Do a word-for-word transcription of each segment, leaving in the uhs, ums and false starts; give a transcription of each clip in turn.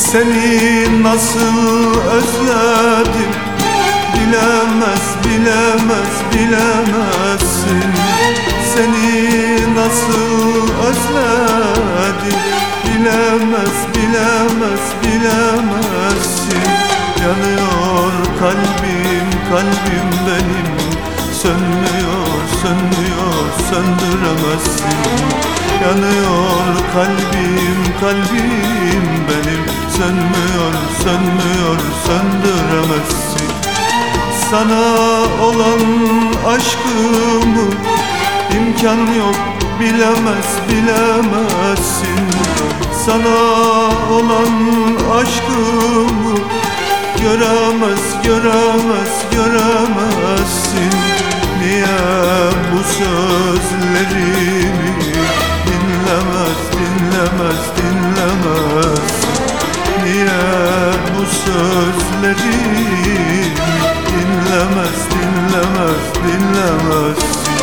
Seni nasıl özledim, bilemez, bilemez, bilemezsin. Seni nasıl özledim, bilemez, bilemez, bilemezsin. Yanıyor kalbim, kalbim benim, sönmüyor, sönmüyor, söndüremezsin. Yanıyor kalbim, kalbim benim, sönmüyor, sönmüyor, söndüremezsin. Sana olan aşkımı imkan yok, bilemez, bilemezsin. Sana olan aşkımı göremez, göremez, göremezsin. Niye bu sözlerimi dinlemez, dinlemez, dinlemez? Niye bu sözlerimi dinlemez, dinlemez, dinlemez?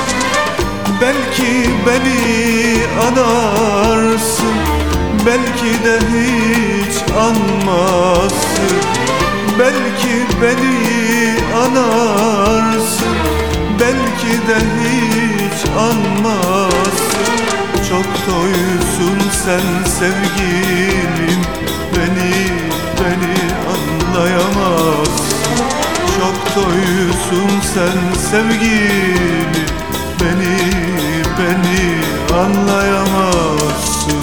Belki beni anarsın, belki de hiç anmazsın. Belki beni anarsın, belki de hiç anmazsın. Çok toysun sen sevgilim, beni, beni anlayamazsın. Çok toysun sen sevgilim, beni, beni anlayamazsın.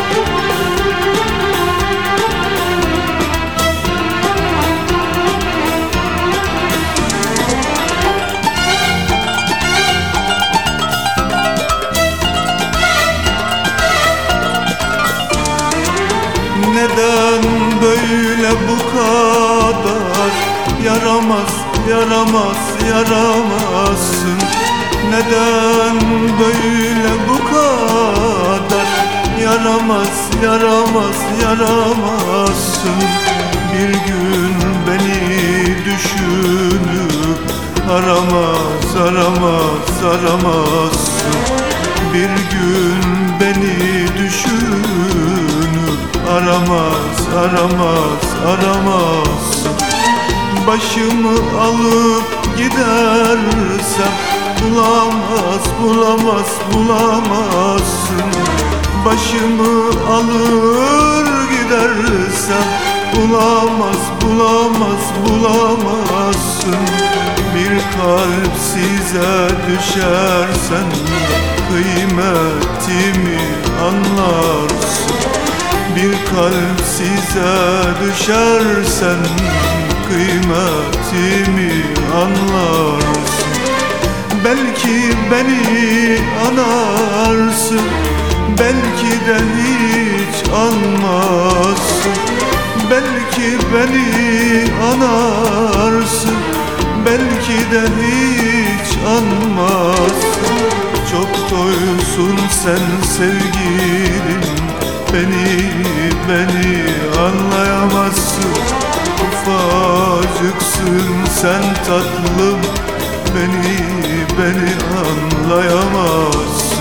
Neden böyle bu kadar yaramaz, yaramaz, yaramazsın? Neden böyle bu kadar yaramaz, yaramaz, yaramazsın? Bir gün beni düşünüp aramaz, aramaz, aramazsın. Bir gün beni düşünüp aramaz, aramaz, aramazsın. Başımı alıp gidersem bulamaz, bulamaz, bulamazsın. Başımı alır gidersem bulamaz, bulamaz, bulamazsın. Bir kalp size düşersen kıymetimi anlarsın. Bir kalp size düşersen kıymetimi anlarsın. Belki beni anarsın, belki de hiç anmazsın. Belki beni anarsın, belki de hiç anmazsın. Çok toysun sen sevgilim, beni, beni anlayamazsın. Ufacıksın sen tatlım, beni, beni anlayamazsın.